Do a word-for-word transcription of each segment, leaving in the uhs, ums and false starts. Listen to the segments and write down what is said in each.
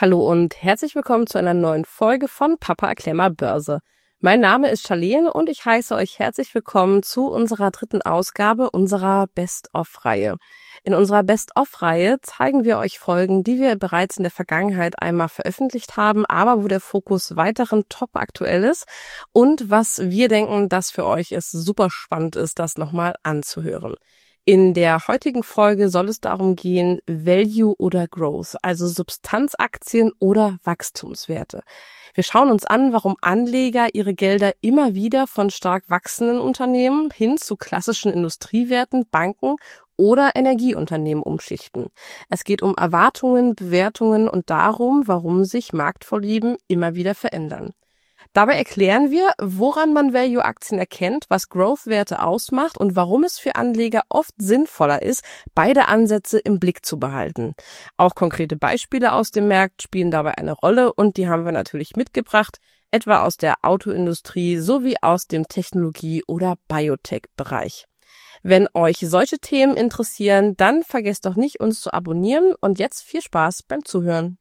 Hallo und herzlich willkommen zu einer neuen Folge von Papa erklär mal Börse. Mein Name ist Charlene und ich heiße euch herzlich willkommen zu unserer dritten Ausgabe unserer Best-of-Reihe. In unserer Best-of-Reihe zeigen wir euch Folgen, die wir bereits in der Vergangenheit einmal veröffentlicht haben, aber wo der Fokus weiterhin top aktuell ist und was wir denken, dass für euch es super spannend ist, das nochmal anzuhören. In der heutigen Folge soll es darum gehen, Value oder Growth, also Substanzaktien oder Wachstumswerte. Wir schauen uns an, warum Anleger ihre Gelder immer wieder von stark wachsenden Unternehmen hin zu klassischen Industriewerten, Banken oder Energieunternehmen umschichten. Es geht um Erwartungen, Bewertungen und darum, warum sich Marktvorlieben immer wieder verändern. Dabei erklären wir, woran man Value-Aktien erkennt, was Growth-Werte ausmacht und warum es für Anleger oft sinnvoller ist, beide Ansätze im Blick zu behalten. Auch konkrete Beispiele aus dem Markt spielen dabei eine Rolle und die haben wir natürlich mitgebracht, etwa aus der Autoindustrie sowie aus dem Technologie- oder Biotech-Bereich. Wenn euch solche Themen interessieren, dann vergesst doch nicht, uns zu abonnieren und jetzt viel Spaß beim Zuhören.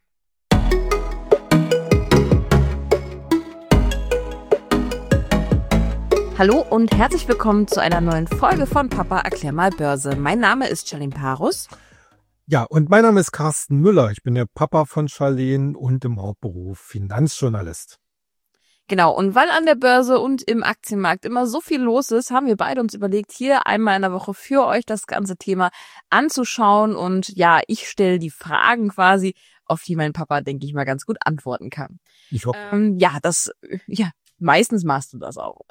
Hallo und herzlich willkommen zu einer neuen Folge von Papa erklär mal Börse. Mein Name ist Charlene Parus. Ja, und mein Name ist Carsten Müller. Ich bin der Papa von Charlene und im Hauptberuf Finanzjournalist. Genau, und weil an der Börse und im Aktienmarkt immer so viel los ist, haben wir beide uns überlegt, hier einmal in der Woche für euch das ganze Thema anzuschauen. Und ja, ich stelle die Fragen quasi, auf die mein Papa, denke ich mal, ganz gut antworten kann. Ich hoffe. Ähm, ja, das, ja, meistens machst du das auch.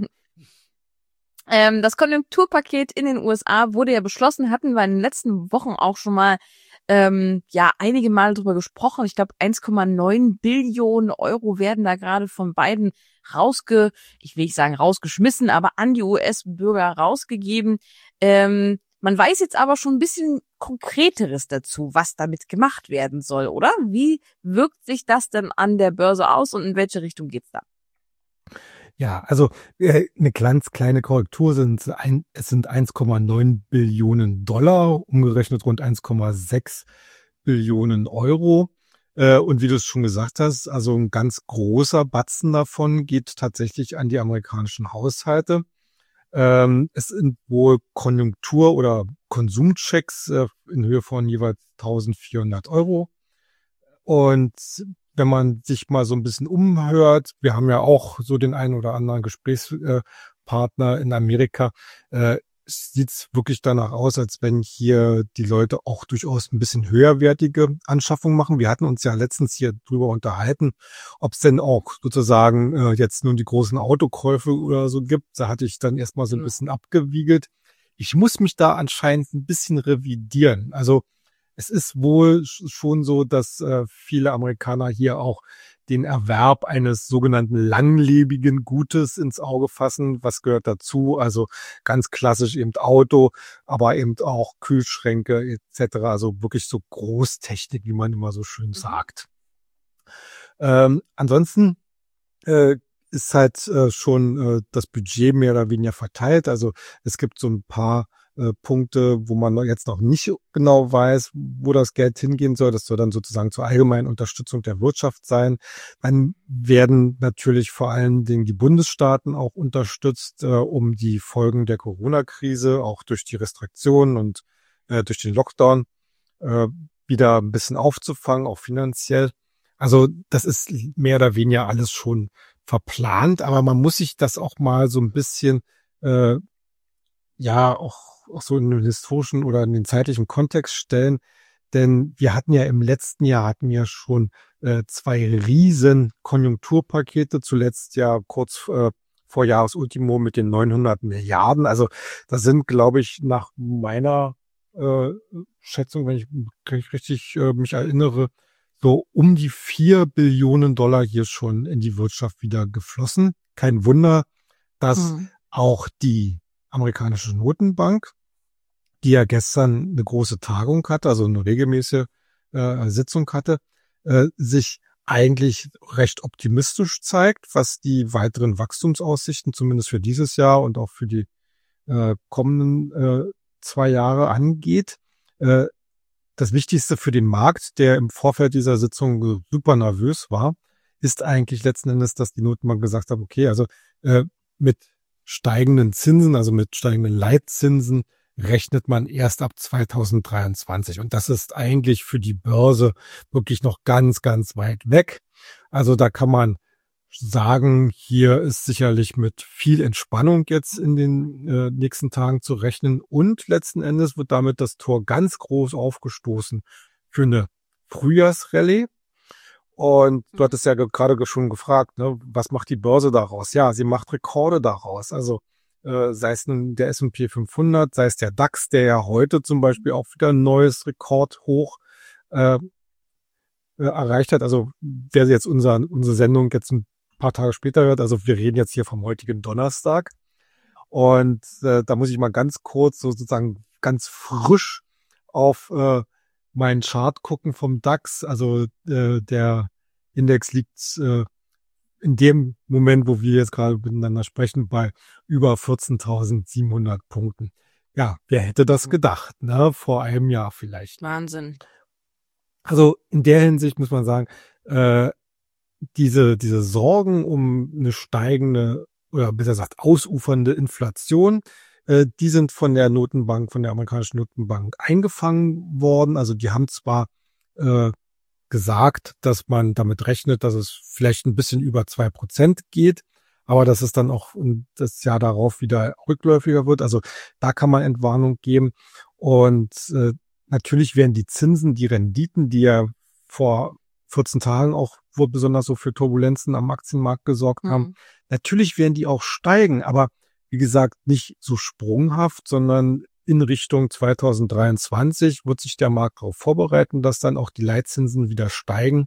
Ähm, das Konjunkturpaket in den U S A wurde ja beschlossen, hatten wir in den letzten Wochen auch schon mal ähm, ja einige Mal drüber gesprochen. Ich glaube, eins Komma neun Billionen Euro werden da gerade von Biden rausge, ich will nicht sagen rausgeschmissen, aber an die U S-Bürger rausgegeben. Ähm, man weiß jetzt aber schon ein bisschen Konkreteres dazu, was damit gemacht werden soll, oder? Wie wirkt sich das denn an der Börse aus und in welche Richtung geht's da? Ja, also äh, eine ganz kleine Korrektur sind ein, es sind eins Komma neun Billionen Dollar, umgerechnet rund eins Komma sechs Billionen Euro. Äh, und wie du es schon gesagt hast, also ein ganz großer Batzen davon geht tatsächlich an die amerikanischen Haushalte. Ähm, es sind wohl Konjunktur- oder Konsumchecks äh, in Höhe von jeweils eintausendvierhundert Euro. Und wenn man sich mal so ein bisschen umhört, wir haben ja auch so den einen oder anderen Gesprächspartner in Amerika, äh, sieht es wirklich danach aus, als wenn hier die Leute auch durchaus ein bisschen höherwertige Anschaffungen machen. Wir hatten uns ja letztens hier drüber unterhalten, ob es denn auch sozusagen äh, jetzt nun die großen Autokäufe oder so gibt. Da hatte ich dann erstmal so ein bisschen abgewiegelt. Ich muss mich da anscheinend ein bisschen revidieren. Also es ist wohl schon so, dass äh, viele Amerikaner hier auch den Erwerb eines sogenannten langlebigen Gutes ins Auge fassen. Was gehört dazu? Also ganz klassisch eben Auto, aber eben auch Kühlschränke et cetera. Also wirklich so Großtechnik, wie man immer so schön sagt. Ähm, ansonsten äh, ist halt äh, schon äh, das Budget mehr oder weniger verteilt. Also es gibt so ein paar Punkte, wo man jetzt noch nicht genau weiß, wo das Geld hingehen soll. Das soll dann sozusagen zur allgemeinen Unterstützung der Wirtschaft sein. Dann werden natürlich vor allen Dingen die Bundesstaaten auch unterstützt, äh, um die Folgen der Corona-Krise, auch durch die Restriktionen und äh, durch den Lockdown, äh, wieder ein bisschen aufzufangen, auch finanziell. Also das ist mehr oder weniger alles schon verplant, aber man muss sich das auch mal so ein bisschen, äh, ja, auch auch so in den historischen oder in den zeitlichen Kontext stellen. Denn wir hatten ja im letzten Jahr hatten wir schon äh, zwei riesen Konjunkturpakete, zuletzt ja kurz äh, vor Jahresultimo mit den neunhundert Milliarden. Also das sind, glaube ich, nach meiner äh, Schätzung, wenn ich, wenn ich richtig äh, mich erinnere, so um die vier Billionen Dollar hier schon in die Wirtschaft wieder geflossen. Kein Wunder, dass hm. auch die amerikanische Notenbank, die ja gestern eine große Tagung hatte, also eine regelmäßige äh, Sitzung hatte, äh, sich eigentlich recht optimistisch zeigt, was die weiteren Wachstumsaussichten zumindest für dieses Jahr und auch für die äh, kommenden äh, zwei Jahre angeht. Äh, das Wichtigste für den Markt, der im Vorfeld dieser Sitzung super nervös war, ist eigentlich letzten Endes, dass die Notenbank gesagt hat, okay, also äh, mit steigenden Zinsen, also mit steigenden Leitzinsen, rechnet man erst ab zweitausenddreiundzwanzig. Und das ist eigentlich für die Börse wirklich noch ganz, ganz weit weg. Also da kann man sagen, hier ist sicherlich mit viel Entspannung jetzt in den äh, nächsten Tagen zu rechnen. Und letzten Endes wird damit das Tor ganz groß aufgestoßen für eine Frühjahrsrallye. Und du hattest ja gerade schon gefragt, ne, was macht die Börse daraus? Ja, sie macht Rekorde daraus. Also äh, sei es nun der S und P fünfhundert, sei es der DAX, der ja heute zum Beispiel auch wieder ein neues Rekordhoch äh, äh, erreicht hat. Also wer jetzt unser, unsere Sendung jetzt ein paar Tage später hört, also wir reden jetzt hier vom heutigen Donnerstag. Und äh, da muss ich mal ganz kurz so sozusagen ganz frisch auf äh, meinen Chart gucken vom DAX. Also äh, der Index liegt äh, in dem Moment, wo wir jetzt gerade miteinander sprechen, bei über vierzehntausendsiebenhundert Punkten. Ja, wer hätte das gedacht, ne? Vor einem Jahr vielleicht. Wahnsinn. Also in der Hinsicht muss man sagen, äh, diese diese Sorgen um eine steigende oder besser gesagt ausufernde Inflation, äh, die sind von der Notenbank, von der amerikanischen Notenbank eingefangen worden. Also die haben zwar äh, gesagt, dass man damit rechnet, dass es vielleicht ein bisschen über zwei Prozent geht, aber dass es dann auch das Jahr darauf wieder rückläufiger wird. Also da kann man Entwarnung geben. Und äh, natürlich werden die Zinsen, die Renditen, die ja vor vierzehn Tagen auch wohl besonders so für Turbulenzen am Aktienmarkt gesorgt haben, mhm. natürlich werden die auch steigen, aber wie gesagt, nicht so sprunghaft, sondern in Richtung zweitausenddreiundzwanzig wird sich der Markt darauf vorbereiten, dass dann auch die Leitzinsen wieder steigen.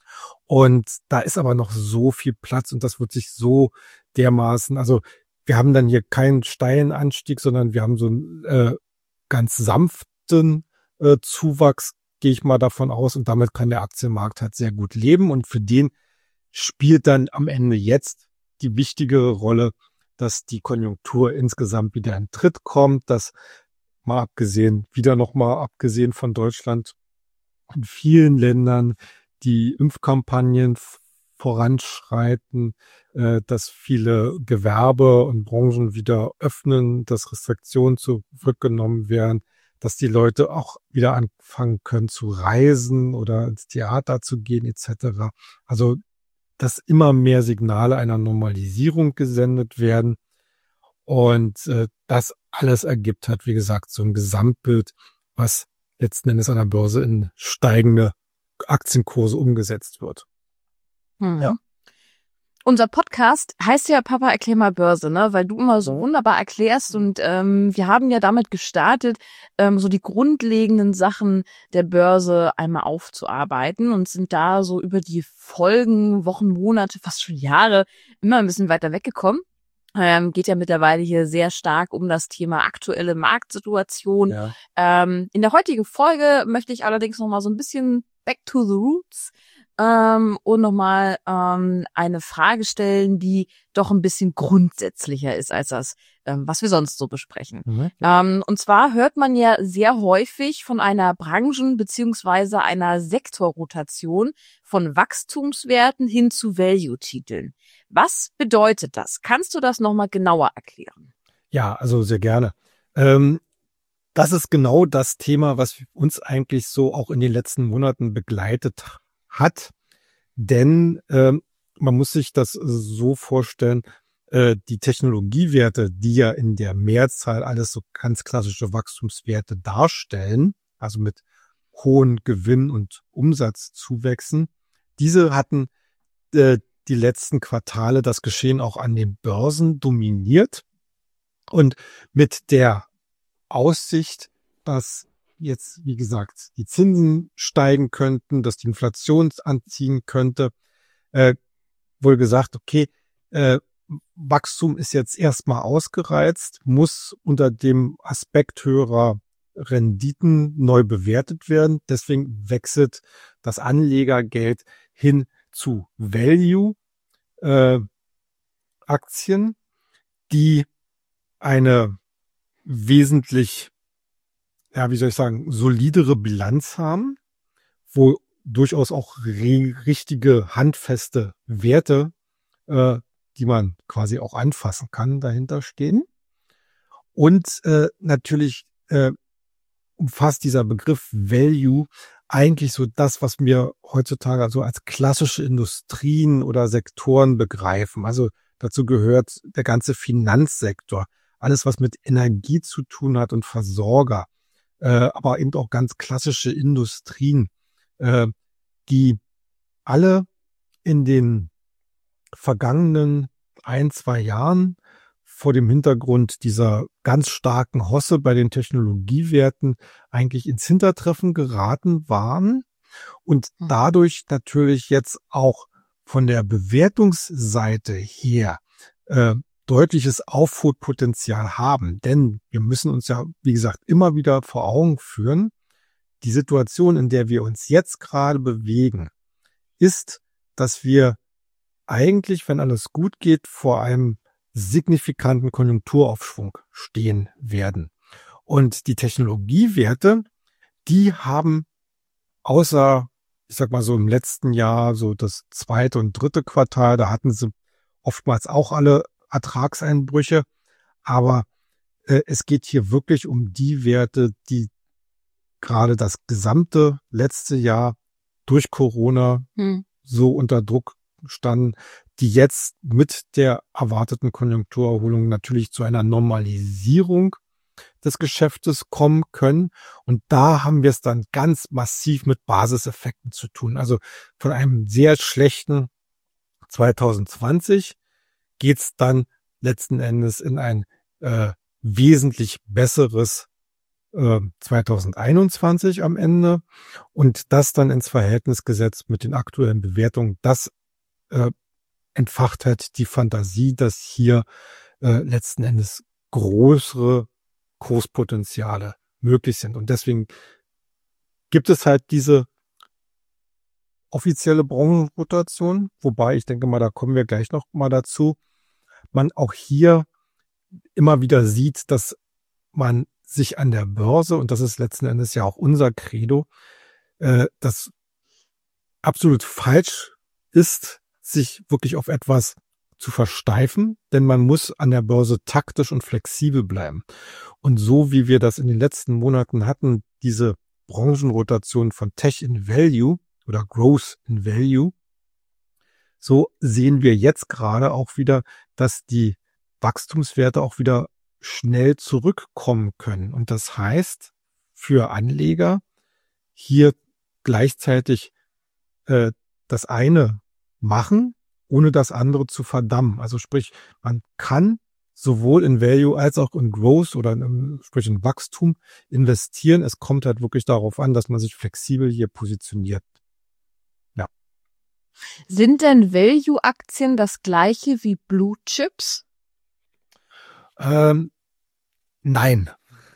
Und da ist aber noch so viel Platz und das wird sich so dermaßen, also wir haben dann hier keinen steilen Anstieg, sondern wir haben so einen äh, ganz sanften äh, Zuwachs, gehe ich mal davon aus. Und damit kann der Aktienmarkt halt sehr gut leben. Und für den spielt dann am Ende jetzt die wichtigere Rolle, dass die Konjunktur insgesamt wieder in Tritt kommt, dass mal abgesehen, wieder nochmal abgesehen von Deutschland, in vielen Ländern die Impfkampagnen voranschreiten, äh, dass viele Gewerbe und Branchen wieder öffnen, dass Restriktionen zurückgenommen werden, dass die Leute auch wieder anfangen können zu reisen oder ins Theater zu gehen et cetera. Also, dass immer mehr Signale einer Normalisierung gesendet werden. Und äh, das alles ergibt hat, wie gesagt, so ein Gesamtbild, was letzten Endes an der Börse in steigende Aktienkurse umgesetzt wird. Hm. Ja. Unser Podcast heißt ja Papa, erklär mal Börse, ne? Weil du immer so wunderbar erklärst und ähm, wir haben ja damit gestartet, ähm, so die grundlegenden Sachen der Börse einmal aufzuarbeiten und sind da so über die Folgen, Wochen, Monate, fast schon Jahre immer ein bisschen weiter weggekommen. Ähm, geht ja mittlerweile hier sehr stark um das Thema aktuelle Marktsituation. Ja. Ähm, in der heutigen Folge möchte ich allerdings noch mal so ein bisschen back to the roots ähm, und nochmal ähm, eine Frage stellen, die doch ein bisschen grundsätzlicher ist als das, ähm, was wir sonst so besprechen. Mhm. Ähm, und zwar hört man ja sehr häufig von einer Branchen- beziehungsweise einer Sektorrotation von Wachstumswerten hin zu Value-Titeln. Was bedeutet das? Kannst du das nochmal genauer erklären? Ja, also sehr gerne. Ähm, das ist genau das Thema, was uns eigentlich so auch in den letzten Monaten begleitet hat. Denn ähm, man muss sich das so vorstellen, äh, die Technologiewerte, die ja in der Mehrzahl alles so ganz klassische Wachstumswerte darstellen, also mit hohen Gewinn- und Umsatzzuwächsen, diese hatten äh, die letzten Quartale das Geschehen auch an den Börsen dominiert. Und mit der Aussicht, dass jetzt, wie gesagt, die Zinsen steigen könnten, dass die Inflation anziehen könnte, äh, wohl gesagt, okay, äh, Wachstum ist jetzt erstmal ausgereizt, muss unter dem Aspekt höherer Renditen neu bewertet werden. Deswegen wechselt das Anlegergeld hin zu Value äh, Aktien, die eine wesentlich ja, wie soll ich sagen, solidere Bilanz haben, wo durchaus auch re- richtige, handfeste Werte, äh, die man quasi auch anfassen kann, dahinter stehen. Und äh, natürlich äh, umfasst dieser Begriff Value eigentlich so das, was wir heutzutage so als klassische Industrien oder Sektoren begreifen. Also dazu gehört der ganze Finanzsektor, alles, was mit Energie zu tun hat und Versorger, äh, aber eben auch ganz klassische Industrien, äh, die alle in den vergangenen ein, zwei Jahren vor dem Hintergrund dieser ganz starken Hosse bei den Technologiewerten eigentlich ins Hintertreffen geraten waren und dadurch natürlich jetzt auch von der Bewertungsseite her äh, deutliches Aufholpotenzial haben. Denn wir müssen uns ja, wie gesagt, immer wieder vor Augen führen, die Situation, in der wir uns jetzt gerade bewegen, ist, dass wir eigentlich, wenn alles gut geht, vor einem signifikanten Konjunkturaufschwung stehen werden. Und die Technologiewerte, die haben außer, ich sag mal so im letzten Jahr, so das zweite und dritte Quartal, da hatten sie oftmals auch alle Ertragseinbrüche. Aber äh, es geht hier wirklich um die Werte, die gerade das gesamte letzte Jahr durch Corona hm. so unter Druck standen, die jetzt mit der erwarteten Konjunkturerholung natürlich zu einer Normalisierung des Geschäftes kommen können. Und da haben wir es dann ganz massiv mit Basiseffekten zu tun. Also von einem sehr schlechten zwanzig zwanzig geht es dann letzten Endes in ein äh, wesentlich besseres äh, zwanzig einundzwanzig am Ende. Und das dann ins Verhältnis gesetzt mit den aktuellen Bewertungen, das äh, entfacht halt die Fantasie, dass hier äh, letzten Endes größere Kurspotenziale möglich sind. Und deswegen gibt es halt diese offizielle Branchenrotation, wobei ich denke mal, da kommen wir gleich noch mal dazu, man auch hier immer wieder sieht, dass man sich an der Börse, und das ist letzten Endes ja auch unser Credo, äh, das absolut falsch ist, sich wirklich auf etwas zu versteifen, denn man muss an der Börse taktisch und flexibel bleiben. Und so wie wir das in den letzten Monaten hatten, diese Branchenrotation von Tech in Value oder Growth in Value, so sehen wir jetzt gerade auch wieder, dass die Wachstumswerte auch wieder schnell zurückkommen können. Und das heißt für Anleger hier gleichzeitig äh, das eine machen, ohne das andere zu verdammen. Also sprich, man kann sowohl in Value als auch in Growth oder in, sprich in Wachstum investieren. Es kommt halt wirklich darauf an, dass man sich flexibel hier positioniert. Ja. Sind denn Value-Aktien das gleiche wie Blue Chips? Ähm, nein.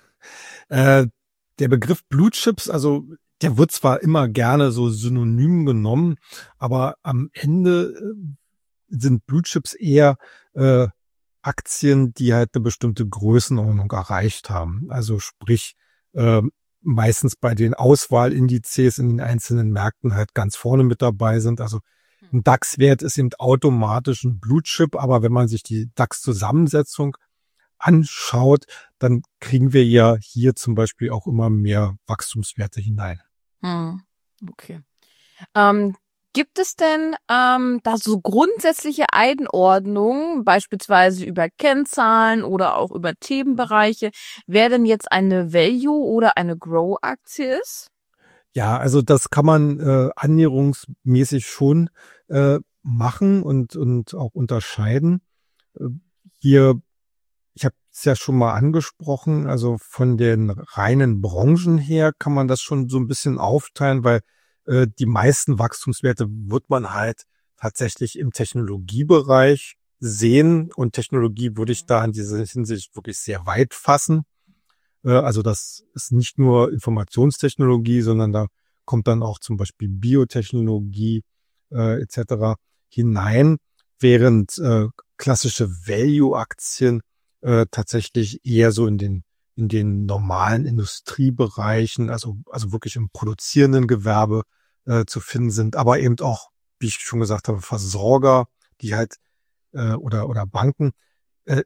Äh, der Begriff Blue Chips, also der wird zwar immer gerne so synonym genommen, aber am Ende sind Blue Chips eher äh, Aktien, die halt eine bestimmte Größenordnung erreicht haben. Also sprich, äh, meistens bei den Auswahlindizes in den einzelnen Märkten halt ganz vorne mit dabei sind. Also ein DAX-Wert ist eben automatisch ein Blue Chip, aber wenn man sich die DAX-Zusammensetzung anschaut, dann kriegen wir ja hier zum Beispiel auch immer mehr Wachstumswerte hinein. Hm, okay. Ähm, gibt es denn ähm, da so grundsätzliche Einordnungen, beispielsweise über Kennzahlen oder auch über Themenbereiche, wer denn jetzt eine Value- oder eine Grow-Aktie ist? Ja, also das kann man äh, annäherungsmäßig schon äh, machen und und auch unterscheiden. Äh, hier, ich habe es ja schon mal angesprochen, also von den reinen Branchen her kann man das schon so ein bisschen aufteilen, weil äh, die meisten Wachstumswerte wird man halt tatsächlich im Technologiebereich sehen. Und Technologie würde ich da in dieser Hinsicht wirklich sehr weit fassen. Äh, also das ist nicht nur Informationstechnologie, sondern da kommt dann auch zum Beispiel Biotechnologie äh, et cetera hinein, während äh, klassische Value-Aktien äh, tatsächlich eher so in den in den normalen Industriebereichen, also also wirklich im produzierenden Gewerbe äh, zu finden sind, aber eben auch, wie ich schon gesagt habe, Versorger, die halt äh, oder oder Banken äh,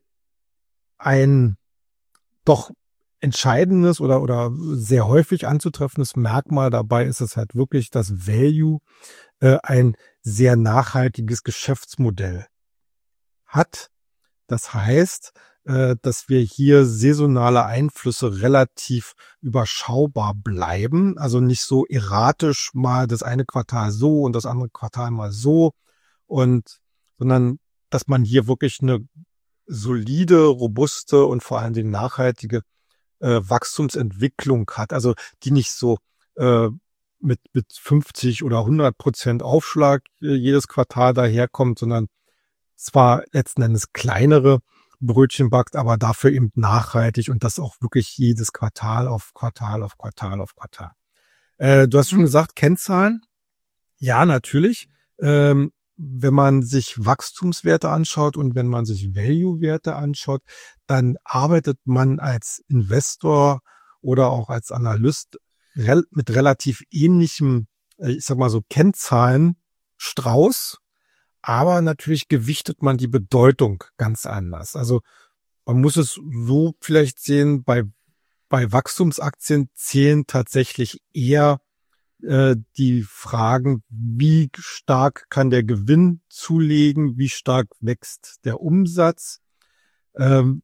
ein doch entscheidendes oder oder sehr häufig anzutreffendes Merkmal dabei ist es halt wirklich, dass Value äh, ein sehr nachhaltiges Geschäftsmodell hat. Das heißt, äh, dass wir hier saisonale Einflüsse relativ überschaubar bleiben, also nicht so erratisch mal das eine Quartal so und das andere Quartal mal so, und sondern dass man hier wirklich eine solide, robuste und vor allen Dingen nachhaltige äh, Wachstumsentwicklung hat, also die nicht so äh, mit mit fünfzig oder hundert Prozent Aufschlag äh, jedes Quartal daherkommt, sondern zwar letzten Endes kleinere Brötchen backt, aber dafür eben nachhaltig und das auch wirklich jedes Quartal auf Quartal auf Quartal auf Quartal. Äh, du hast schon gesagt, Kennzahlen. Ja, natürlich. Ähm, wenn man sich Wachstumswerte anschaut und wenn man sich Value-Werte anschaut, dann arbeitet man als Investor oder auch als Analyst rel- mit relativ ähnlichem, äh, ich sag mal so, Kennzahlenstrauß, aber natürlich gewichtet man die Bedeutung ganz anders. Also man muss es so vielleicht sehen, bei, bei Wachstumsaktien zählen tatsächlich eher äh, die Fragen, wie stark kann der Gewinn zulegen, wie stark wächst der Umsatz. Ähm,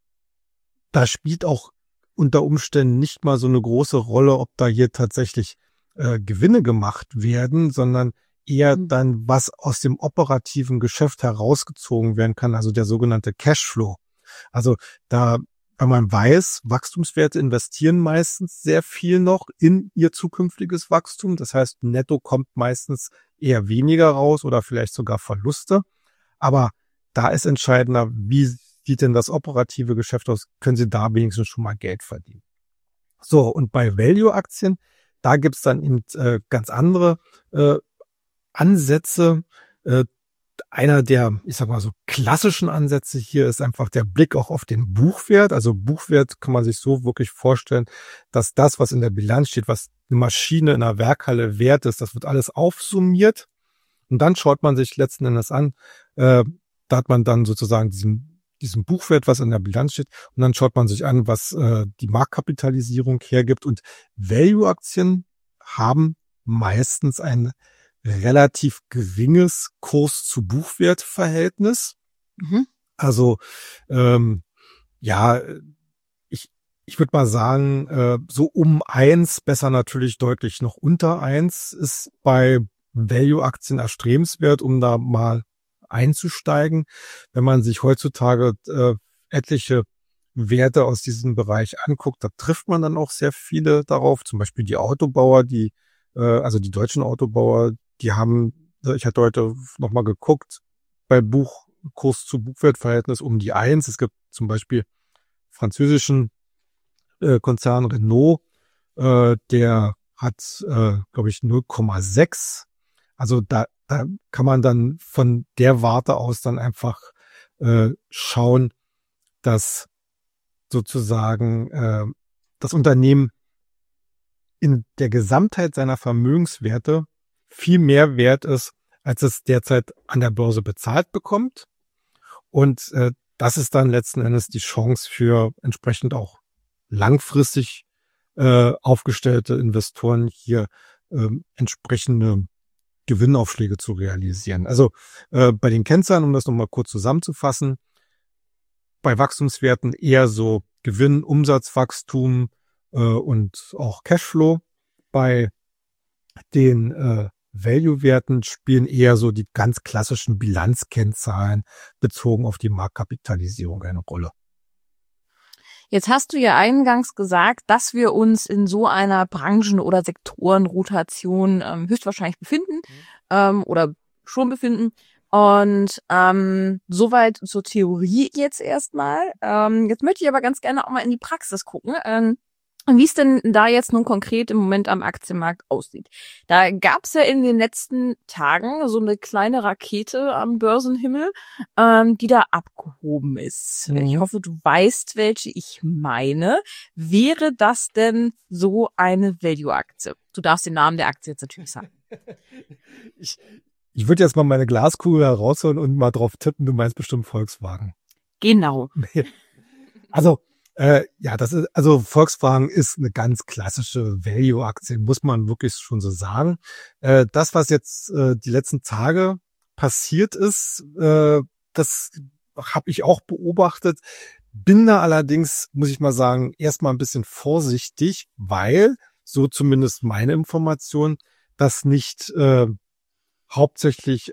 da spielt auch unter Umständen nicht mal so eine große Rolle, ob da hier tatsächlich äh, Gewinne gemacht werden, sondern eher dann, was aus dem operativen Geschäft herausgezogen werden kann, also der sogenannte Cashflow. Also da, wenn man weiß, Wachstumswerte investieren meistens sehr viel noch in ihr zukünftiges Wachstum. Das heißt, netto kommt meistens eher weniger raus oder vielleicht sogar Verluste. Aber da ist entscheidender, wie sieht denn das operative Geschäft aus? Können Sie da wenigstens schon mal Geld verdienen? So, und bei Value-Aktien, da gibt's dann eben äh, ganz andere äh, Ansätze. Äh, einer der, ich sag mal so, klassischen Ansätze hier ist einfach der Blick auch auf den Buchwert. Also Buchwert kann man sich so wirklich vorstellen, dass das, was in der Bilanz steht, was eine Maschine in einer Werkhalle wert ist, das wird alles aufsummiert. Und dann schaut man sich letzten Endes an, äh, da hat man dann sozusagen diesen, diesen Buchwert, was in der Bilanz steht. Und dann schaut man sich an, was äh, die Marktkapitalisierung hergibt. Und Value-Aktien haben meistens ein relativ geringes Kurs-zu-Buchwert-Verhältnis. Mhm. Also ähm, ja, ich ich würde mal sagen, äh, so um eins, besser natürlich deutlich noch unter eins, ist bei Value-Aktien erstrebenswert, um da mal einzusteigen. Wenn man sich heutzutage äh, etliche Werte aus diesem Bereich anguckt, da trifft man dann auch sehr viele darauf, zum Beispiel die Autobauer, die äh, also die deutschen Autobauer, die haben, ich hatte heute nochmal geguckt, bei Buchkurs zu Buchwertverhältnis um die eins. Es gibt zum Beispiel französischen äh, Konzern Renault, äh, der hat, äh, glaube ich, null Komma sechs. Also da, da kann man dann von der Warte aus dann einfach äh, schauen, dass sozusagen äh, das Unternehmen in der Gesamtheit seiner Vermögenswerte viel mehr wert ist, als es derzeit an der Börse bezahlt bekommt. Und äh, das ist dann letzten Endes die Chance für entsprechend auch langfristig äh, aufgestellte Investoren hier äh, entsprechende Gewinnaufschläge zu realisieren. Also äh, bei den Kennzahlen, um das nochmal kurz zusammenzufassen, bei Wachstumswerten eher so Gewinn, Umsatzwachstum äh, und auch Cashflow. Bei den äh, Value-Werten spielen eher so die ganz klassischen Bilanzkennzahlen bezogen auf die Marktkapitalisierung eine Rolle. Jetzt hast du ja eingangs gesagt, dass wir uns in so einer Branchen- oder Sektorenrotation ähm, höchstwahrscheinlich befinden ähm, oder schon befinden. Und ähm, soweit zur Theorie jetzt erstmal. Ähm, jetzt möchte ich aber ganz gerne auch mal in die Praxis gucken. Ähm, Und wie es denn da jetzt nun konkret im Moment am Aktienmarkt aussieht. Da gab es ja in den letzten Tagen so eine kleine Rakete am Börsenhimmel, ähm, die da abgehoben ist. Mhm. Ich hoffe, du weißt, welche ich meine. Wäre das denn so eine Value-Aktie? Du darfst den Namen der Aktie jetzt natürlich sagen. Ich, ich würde jetzt mal meine Glaskugel herausholen und mal drauf tippen, du meinst bestimmt Volkswagen. Genau. Also, Äh, ja, das ist, also Volkswagen ist eine ganz klassische Value-Aktie, muss man wirklich schon so sagen. Äh, das, was jetzt äh, die letzten Tage passiert ist, äh, das habe ich auch beobachtet. Bin da allerdings, muss ich mal sagen, erstmal ein bisschen vorsichtig, weil, so zumindest meine Information, das nicht äh, hauptsächlich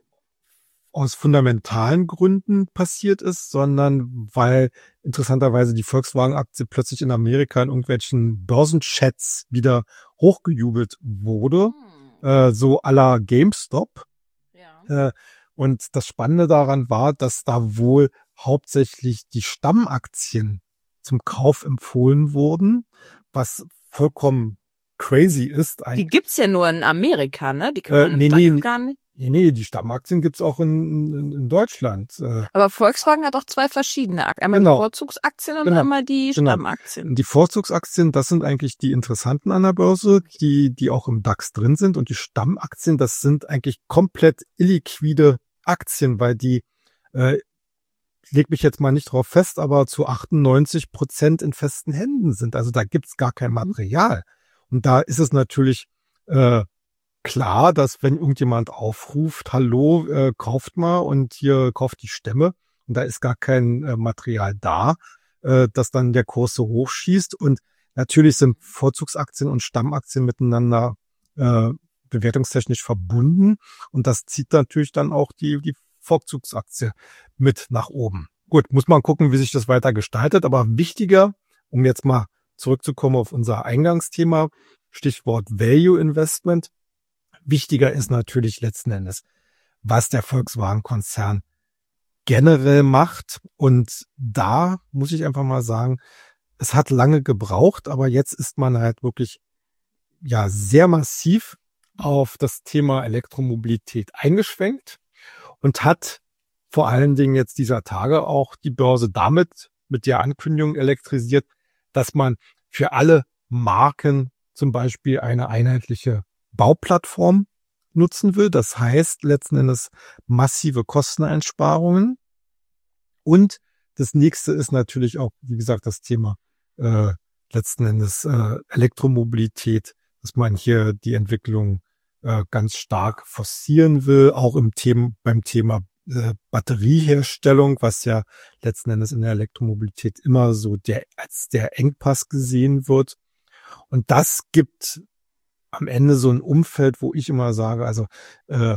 aus fundamentalen Gründen passiert ist, sondern weil interessanterweise die Volkswagen-Aktie plötzlich in Amerika in irgendwelchen Börsenchats wieder hochgejubelt wurde, Hm. äh, so à la GameStop. Ja. Äh, und das Spannende daran war, dass da wohl hauptsächlich die Stammaktien zum Kauf empfohlen wurden, was vollkommen crazy ist. Die gibt's ja nur in Amerika, ne? Die kann Äh, man nee, in nee, Deutschland gar nicht. Nee, nee, die Stammaktien gibt's auch in, in, in Deutschland. Äh, Aber Volkswagen hat auch zwei verschiedene Aktien. Einmal Genau. die Vorzugsaktien und Genau. einmal die Genau. Stammaktien. Die Vorzugsaktien, das sind eigentlich die interessanten an der Börse, die, die auch im DAX drin sind. Und die Stammaktien, das sind eigentlich komplett illiquide Aktien, weil die, äh, ich leg mich jetzt mal nicht drauf fest, aber zu achtundneunzig Prozent in festen Händen sind. Also da gibt's gar kein Material. Und da ist es natürlich äh, klar, dass wenn irgendjemand aufruft, hallo, äh, kauft mal und hier kauft die Stämme und da ist gar kein äh, Material da, äh, dass dann der Kurs so hochschießt. Und natürlich sind Vorzugsaktien und Stammaktien miteinander äh, bewertungstechnisch verbunden und das zieht natürlich dann auch die, die Vorzugsaktie mit nach oben. Gut, muss man gucken, wie sich das weiter gestaltet, aber wichtiger, um jetzt mal zurückzukommen auf unser Eingangsthema, Stichwort Value Investment. Wichtiger ist natürlich letzten Endes, was der Volkswagen-Konzern generell macht. Und da muss ich einfach mal sagen, es hat lange gebraucht, aber jetzt ist man halt wirklich ja sehr massiv auf das Thema Elektromobilität eingeschwenkt und hat vor allen Dingen jetzt dieser Tage auch die Börse damit mit der Ankündigung elektrisiert, dass man für alle Marken zum Beispiel eine einheitliche Bauplattform nutzen will. Das heißt letzten Endes massive Kosteneinsparungen. Und das nächste ist natürlich auch, wie gesagt, das Thema äh, letzten Endes äh, Elektromobilität, dass man hier die Entwicklung äh, ganz stark forcieren will, auch im Thema, beim Thema äh, Batterieherstellung, was ja letzten Endes in der Elektromobilität immer so der als der Engpass gesehen wird. Und das gibt am Ende so ein Umfeld, wo ich immer sage, also äh,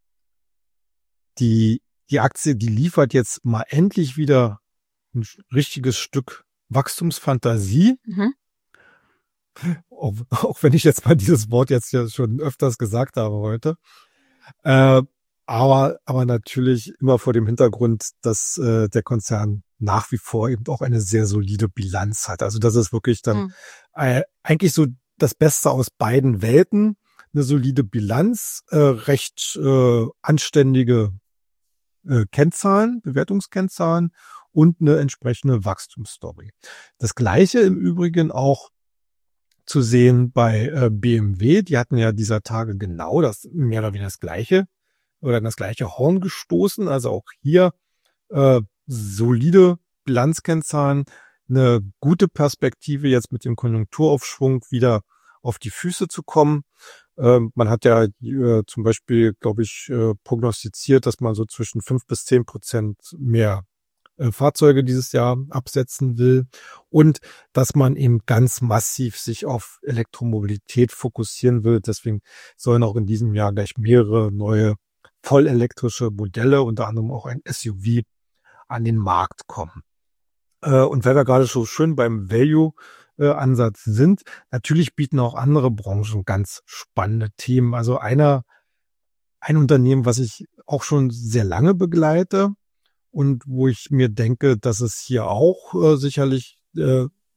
die die Aktie, die liefert jetzt mal endlich wieder ein richtiges Stück Wachstumsfantasie. Mhm. Auch, auch wenn ich jetzt mal dieses Wort jetzt ja schon öfters gesagt habe heute. Äh, aber aber natürlich immer vor dem Hintergrund, dass äh, der Konzern nach wie vor eben auch eine sehr solide Bilanz hat. Also das ist wirklich dann Mhm. äh, eigentlich so das Beste aus beiden Welten. Eine solide Bilanz, äh, recht äh, anständige äh, Kennzahlen, Bewertungskennzahlen und eine entsprechende Wachstumsstory. Das Gleiche im Übrigen auch zu sehen bei äh, B M W. Die hatten ja dieser Tage genau das, mehr oder weniger das Gleiche oder in das gleiche Horn gestoßen. Also auch hier äh, solide Bilanzkennzahlen, eine gute Perspektive jetzt mit dem Konjunkturaufschwung wieder auf die Füße zu kommen. Ähm, man hat ja äh, zum Beispiel, glaube ich, äh, prognostiziert, dass man so zwischen fünf bis zehn Prozent mehr äh, Fahrzeuge dieses Jahr absetzen will und dass man eben ganz massiv sich auf Elektromobilität fokussieren will. Deswegen sollen auch in diesem Jahr gleich mehrere neue vollelektrische Modelle, unter anderem auch ein S U V, an den Markt kommen. Äh, und weil wir gerade so schön beim Value-Ansatz sind, natürlich bieten auch andere Branchen ganz spannende Themen. Also einer, ein Unternehmen, was ich auch schon sehr lange begleite und wo ich mir denke, dass es hier auch äh, sicherlich äh,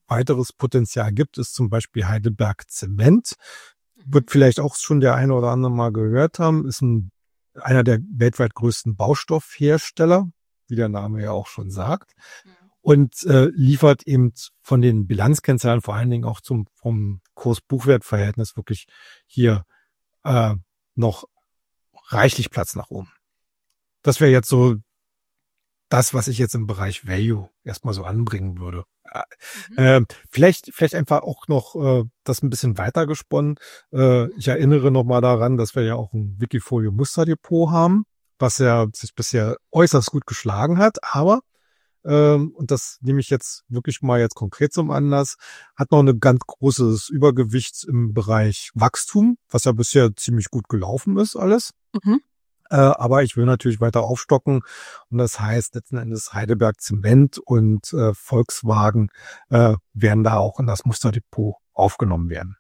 weiteres Potenzial gibt, ist zum Beispiel Heidelberg Zement. Wird vielleicht auch schon der eine oder andere mal gehört haben, ist ein, einer der weltweit größten Baustoffhersteller, wie der Name ja auch schon sagt, und äh, liefert eben von den Bilanzkennzahlen vor allen Dingen auch zum vom Kurs-Buchwert-Verhältnis wirklich hier äh, noch reichlich Platz nach oben. Das wäre jetzt so das, was ich jetzt im Bereich Value erstmal so anbringen würde. Mhm. Äh, vielleicht, vielleicht einfach auch noch äh, das ein bisschen weiter gesponnen. Äh, ich erinnere nochmal daran, dass wir ja auch ein Wikifolio-Musterdepot haben, was ja sich bisher äußerst gut geschlagen hat, aber ähm, und das nehme ich jetzt wirklich mal jetzt konkret zum Anlass, hat noch ein ganz großes Übergewicht im Bereich Wachstum, was ja bisher ziemlich gut gelaufen ist alles. Mhm. Äh, aber ich will natürlich weiter aufstocken und das heißt letzten Endes Heidelberg Zement und äh, Volkswagen äh, werden da auch in das Musterdepot aufgenommen werden.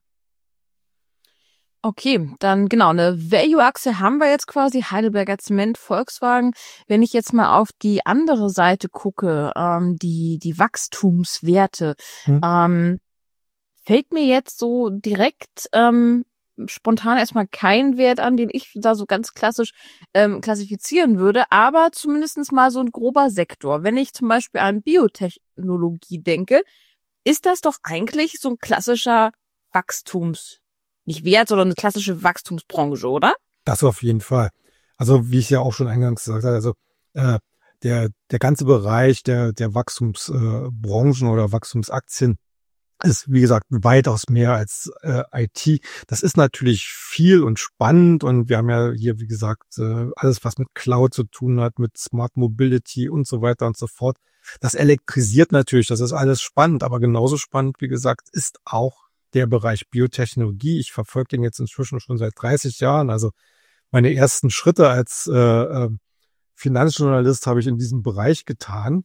Okay, dann genau, eine Value-Achse haben wir jetzt quasi, Heidelberger Zement, Volkswagen. Wenn ich jetzt mal auf die andere Seite gucke, ähm, die die Wachstumswerte, hm. ähm, fällt mir jetzt so direkt ähm, spontan erstmal kein Wert an, den ich da so ganz klassisch ähm, klassifizieren würde, aber zumindest mal so ein grober Sektor. Wenn ich zum Beispiel an Biotechnologie denke, ist das doch eigentlich so ein klassischer Wachstums Nicht Wert, sondern eine klassische Wachstumsbranche, oder? Das auf jeden Fall. Also wie ich ja auch schon eingangs gesagt habe, also äh, der der ganze Bereich der der Wachstumsbranchen äh, oder Wachstumsaktien ist, wie gesagt, weitaus mehr als äh, I T. Das ist natürlich viel und spannend und wir haben ja hier, wie gesagt, äh, alles, was mit Cloud zu tun hat, mit Smart Mobility und so weiter und so fort. Das elektrisiert natürlich, das ist alles spannend, aber genauso spannend, wie gesagt, ist auch der Bereich Biotechnologie. Ich verfolge den jetzt inzwischen schon seit dreißig Jahren. Also meine ersten Schritte als äh, äh, Finanzjournalist habe ich in diesem Bereich getan.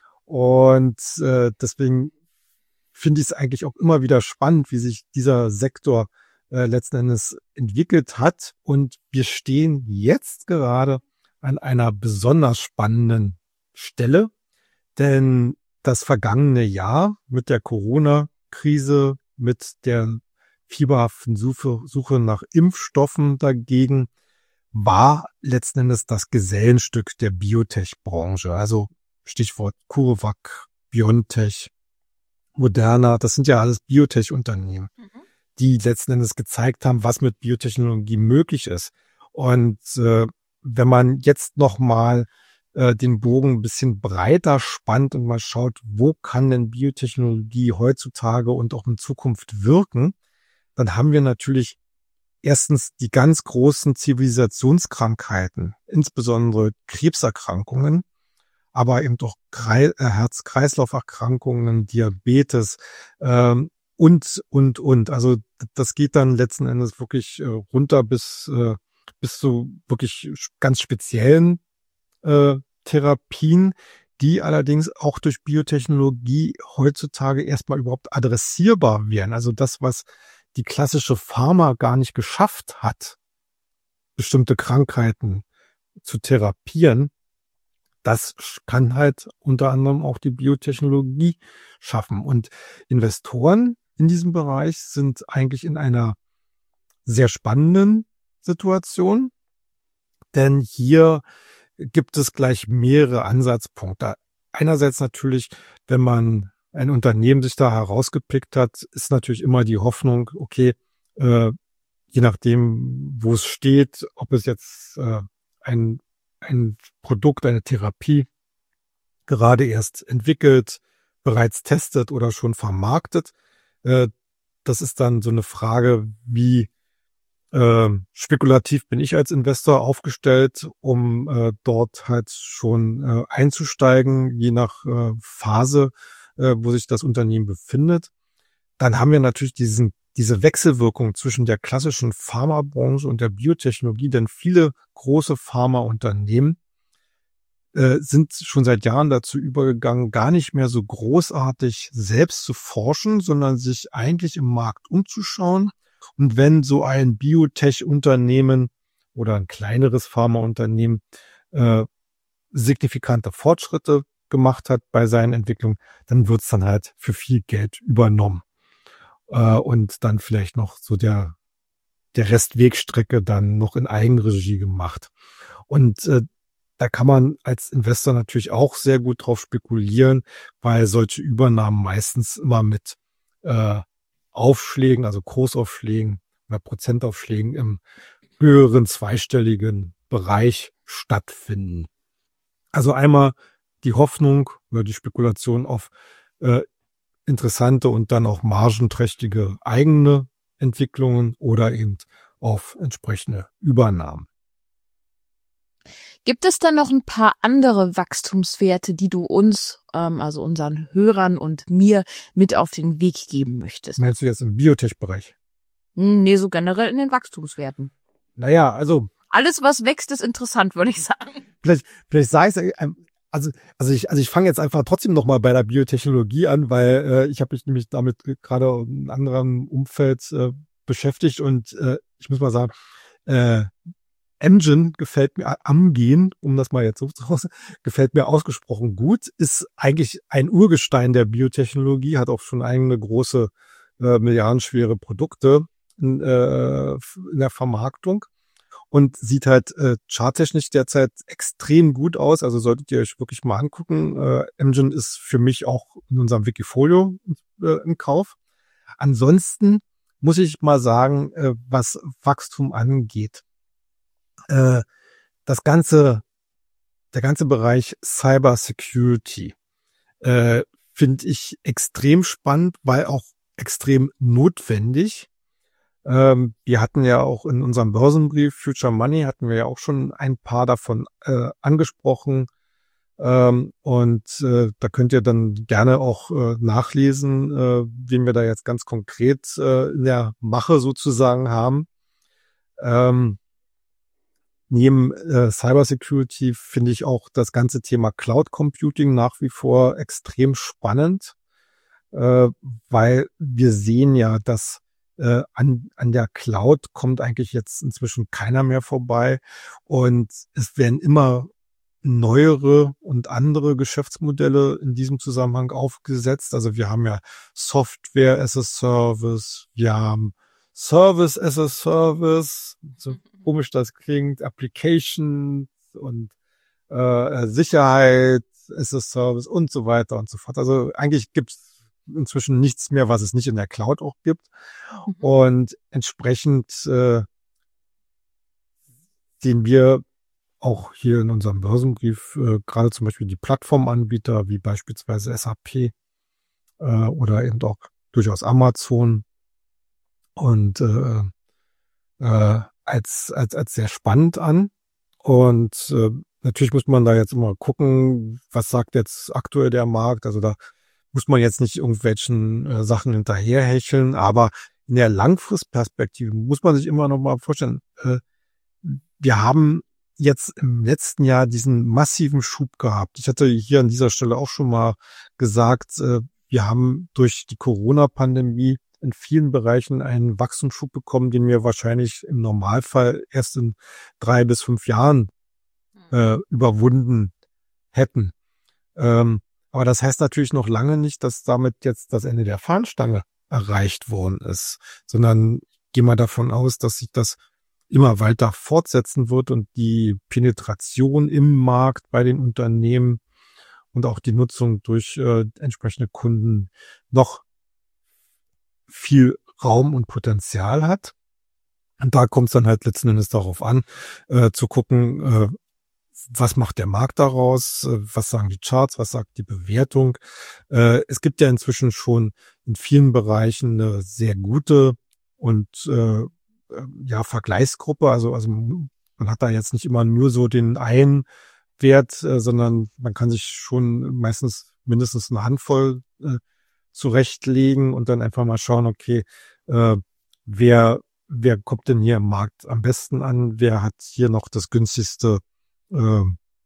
Und äh, deswegen finde ich es eigentlich auch immer wieder spannend, wie sich dieser Sektor äh, letzten Endes entwickelt hat. Und wir stehen jetzt gerade an einer besonders spannenden Stelle, denn das vergangene Jahr mit der Corona-Krise, mit der fieberhaften Suche, Suche nach Impfstoffen dagegen, war letzten Endes das Gesellenstück der Biotech-Branche. Also Stichwort CureVac, BioNTech, Moderna, das sind ja alles Biotech-Unternehmen, mhm. die letzten Endes gezeigt haben, was mit Biotechnologie möglich ist. Und äh, wenn man jetzt nochmal äh, den Bogen ein bisschen breiter spannt und mal schaut, wo kann denn Biotechnologie heutzutage und auch in Zukunft wirken, dann haben wir natürlich erstens die ganz großen Zivilisationskrankheiten, insbesondere Krebserkrankungen, aber eben doch Herz-Kreislauf-Erkrankungen, Diabetes ähm, und, und, und. Also das geht dann letzten Endes wirklich äh, runter bis, äh, bis zu wirklich ganz speziellen äh, Therapien, die allerdings auch durch Biotechnologie heutzutage erstmal überhaupt adressierbar wären. Also das, was die klassische Pharma gar nicht geschafft hat, bestimmte Krankheiten zu therapieren, das kann halt unter anderem auch die Biotechnologie schaffen. Und Investoren in diesem Bereich sind eigentlich in einer sehr spannenden Situation, denn hier gibt es gleich mehrere Ansatzpunkte. Einerseits natürlich, wenn man ein Unternehmen sich da herausgepickt hat, ist natürlich immer die Hoffnung, okay, äh, je nachdem, wo es steht, ob es jetzt äh, ein ein Produkt, eine Therapie gerade erst entwickelt, bereits testet oder schon vermarktet. Äh, das ist dann so eine Frage, wie äh, spekulativ bin ich als Investor aufgestellt, um äh, dort halt schon äh, einzusteigen, je nach äh, Phase, äh, wo sich das Unternehmen befindet. Dann haben wir natürlich diesen diese Wechselwirkung zwischen der klassischen Pharmabranche und der Biotechnologie, denn viele große Pharmaunternehmen äh, sind schon seit Jahren dazu übergegangen, gar nicht mehr so großartig selbst zu forschen, sondern sich eigentlich im Markt umzuschauen. Und wenn so ein Biotech-Unternehmen oder ein kleineres Pharmaunternehmen äh, signifikante Fortschritte gemacht hat bei seinen Entwicklungen, dann wird's dann halt für viel Geld übernommen. Äh, und dann vielleicht noch so der, der Rest Wegstrecke dann noch in Eigenregie gemacht. Und äh, da kann man als Investor natürlich auch sehr gut drauf spekulieren, weil solche Übernahmen meistens immer mit äh, Aufschlägen, also Kursaufschlägen oder Prozentaufschlägen im höheren zweistelligen Bereich stattfinden. Also einmal die Hoffnung oder die Spekulation auf äh, interessante und dann auch margenträchtige eigene Entwicklungen oder eben auf entsprechende Übernahmen. Gibt es dann noch ein paar andere Wachstumswerte, die du uns, ähm, also unseren Hörern und mir, mit auf den Weg geben möchtest? Meinst du jetzt im Biotech-Bereich? Nee, so generell in den Wachstumswerten. Naja, also Alles, was wächst, ist interessant, würde ich sagen. vielleicht, vielleicht sage ich es, also, also ich, also ich fange jetzt einfach trotzdem nochmal bei der Biotechnologie an, weil äh, ich habe mich nämlich damit gerade in einem anderen Umfeld äh, beschäftigt und äh, ich muss mal sagen, äh, Amgen gefällt mir, Amgen, um das mal jetzt so zu Hause, gefällt mir ausgesprochen gut, ist eigentlich ein Urgestein der Biotechnologie, hat auch schon eigene große, äh, milliardenschwere Produkte in, äh, in der Vermarktung und sieht halt äh, charttechnisch derzeit extrem gut aus, also solltet ihr euch wirklich mal angucken. Äh, Amgen ist für mich auch in unserem Wikifolio äh, im Kauf. Ansonsten muss ich mal sagen, äh, was Wachstum angeht, äh, das ganze, der ganze Bereich Cyber Security äh, finde ich extrem spannend, weil auch extrem notwendig. Ähm, wir hatten ja auch in unserem Börsenbrief Future Money hatten wir ja auch schon ein paar davon äh, angesprochen. Ähm, und äh, da könnt ihr dann gerne auch äh, nachlesen, äh, wen wir da jetzt ganz konkret äh, in der Mache sozusagen haben. Ähm, neben äh, Cybersecurity finde ich auch das ganze Thema Cloud Computing nach wie vor extrem spannend, äh, weil wir sehen ja, dass äh, an, an der Cloud kommt eigentlich jetzt inzwischen keiner mehr vorbei und es werden immer neuere und andere Geschäftsmodelle in diesem Zusammenhang aufgesetzt. Also wir haben ja Software as a Service, wir haben Service as a Service, so komisch das klingt, Applications und äh, Sicherheit as a Service und so weiter und so fort. Also eigentlich gibt es inzwischen nichts mehr, was es nicht in der Cloud auch gibt. Mhm. Und entsprechend äh, sehen wir auch hier in unserem Börsenbrief äh, gerade zum Beispiel die Plattformanbieter wie beispielsweise S A P äh, oder eben auch durchaus Amazon und äh, äh, als als als sehr spannend an. Und äh, natürlich muss man da jetzt immer gucken, was sagt jetzt aktuell der Markt. Also da muss man jetzt nicht irgendwelchen äh, Sachen hinterherhecheln, aber in der Langfristperspektive muss man sich immer noch mal vorstellen, äh, wir haben jetzt im letzten Jahr diesen massiven Schub gehabt. Ich hatte hier an dieser Stelle auch schon mal gesagt, äh, wir haben durch die Corona-Pandemie in vielen Bereichen einen Wachstumsschub bekommen, den wir wahrscheinlich im Normalfall erst in drei bis fünf Jahren äh, überwunden hätten. Ähm, aber das heißt natürlich noch lange nicht, dass damit jetzt das Ende der Fahnenstange erreicht worden ist, sondern ich gehe mal davon aus, dass sich das immer weiter fortsetzen wird und die Penetration im Markt bei den Unternehmen und auch die Nutzung durch äh, entsprechende Kunden noch viel Raum und Potenzial hat. Und da kommt es dann halt letzten Endes darauf an, äh, zu gucken, äh, was macht der Markt daraus, äh, was sagen die Charts, was sagt die Bewertung. Äh, es gibt ja inzwischen schon in vielen Bereichen eine sehr gute und äh, ja Vergleichsgruppe. Also also man hat da jetzt nicht immer nur so den einen Wert, äh, sondern man kann sich schon meistens mindestens eine Handvoll äh, zurechtlegen und dann einfach mal schauen, okay, äh, wer wer kommt denn hier im Markt am besten an, wer hat hier noch das günstigste äh,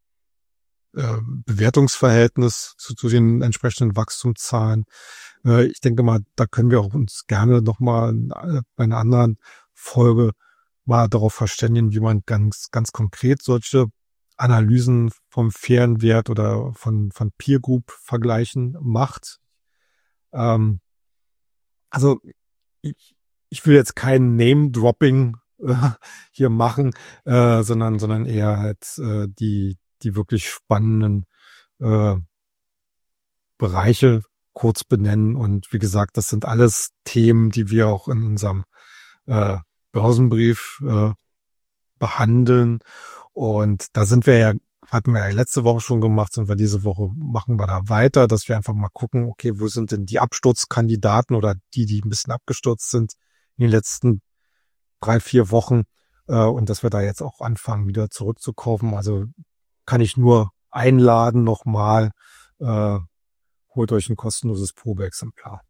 äh, Bewertungsverhältnis zu, zu den entsprechenden Wachstumszahlen. Äh, ich denke mal, da können wir auch uns gerne nochmal bei einer anderen Folge mal darauf verständigen, wie man ganz ganz konkret solche Analysen vom fairen Wert oder von, von Peer Group Vergleichen macht. Ähm, also ich, ich will jetzt kein Name-Dropping äh, hier machen, äh, sondern, sondern eher halt äh, die, die wirklich spannenden äh, Bereiche kurz benennen. Und wie gesagt, das sind alles Themen, die wir auch in unserem äh, Börsenbrief äh, behandeln. Und da sind wir ja, hatten wir ja letzte Woche schon gemacht, sind wir diese Woche, machen wir da weiter, dass wir einfach mal gucken, okay, wo sind denn die Absturzkandidaten oder die, die ein bisschen abgestürzt sind in den letzten drei, vier Wochen, äh, und dass wir da jetzt auch anfangen, wieder zurückzukaufen. Also kann ich nur einladen nochmal, äh, holt euch ein kostenloses Probeexemplar.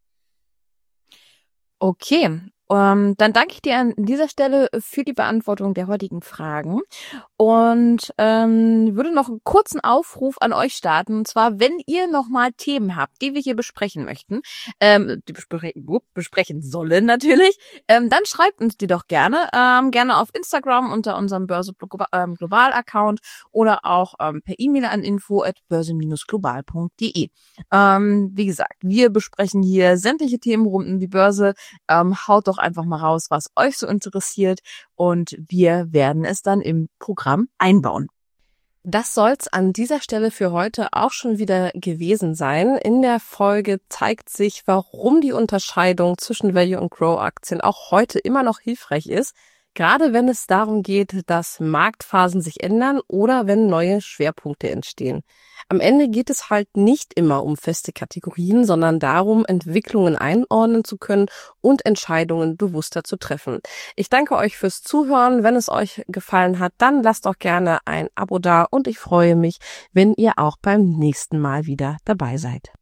Okay, um, dann danke ich dir an dieser Stelle für die Beantwortung der heutigen Fragen und ähm, würde noch einen kurzen Aufruf an euch starten. Und zwar, wenn ihr nochmal Themen habt, die wir hier besprechen möchten, ähm, die bespre besprechen sollen natürlich, ähm, dann schreibt uns die doch gerne. Ähm, gerne auf Instagram unter unserem Börse ähm, Global-Account oder auch ähm, per E-Mail an info at börse global punkt de. Ähm, wie gesagt, wir besprechen hier sämtliche Themen rund um die Börse. Ähm, haut doch einfach mal raus, was euch so interessiert, und wir werden es dann im Programm einbauen. Das soll's an dieser Stelle für heute auch schon wieder gewesen sein. In der Folge zeigt sich, warum die Unterscheidung zwischen Value und Grow Aktien auch heute immer noch hilfreich ist, gerade wenn es darum geht, dass Marktphasen sich ändern oder wenn neue Schwerpunkte entstehen. Am Ende geht es halt nicht immer um feste Kategorien, sondern darum, Entwicklungen einordnen zu können und Entscheidungen bewusster zu treffen. Ich danke euch fürs Zuhören. Wenn es euch gefallen hat, dann lasst doch gerne ein Abo da und ich freue mich, wenn ihr auch beim nächsten Mal wieder dabei seid.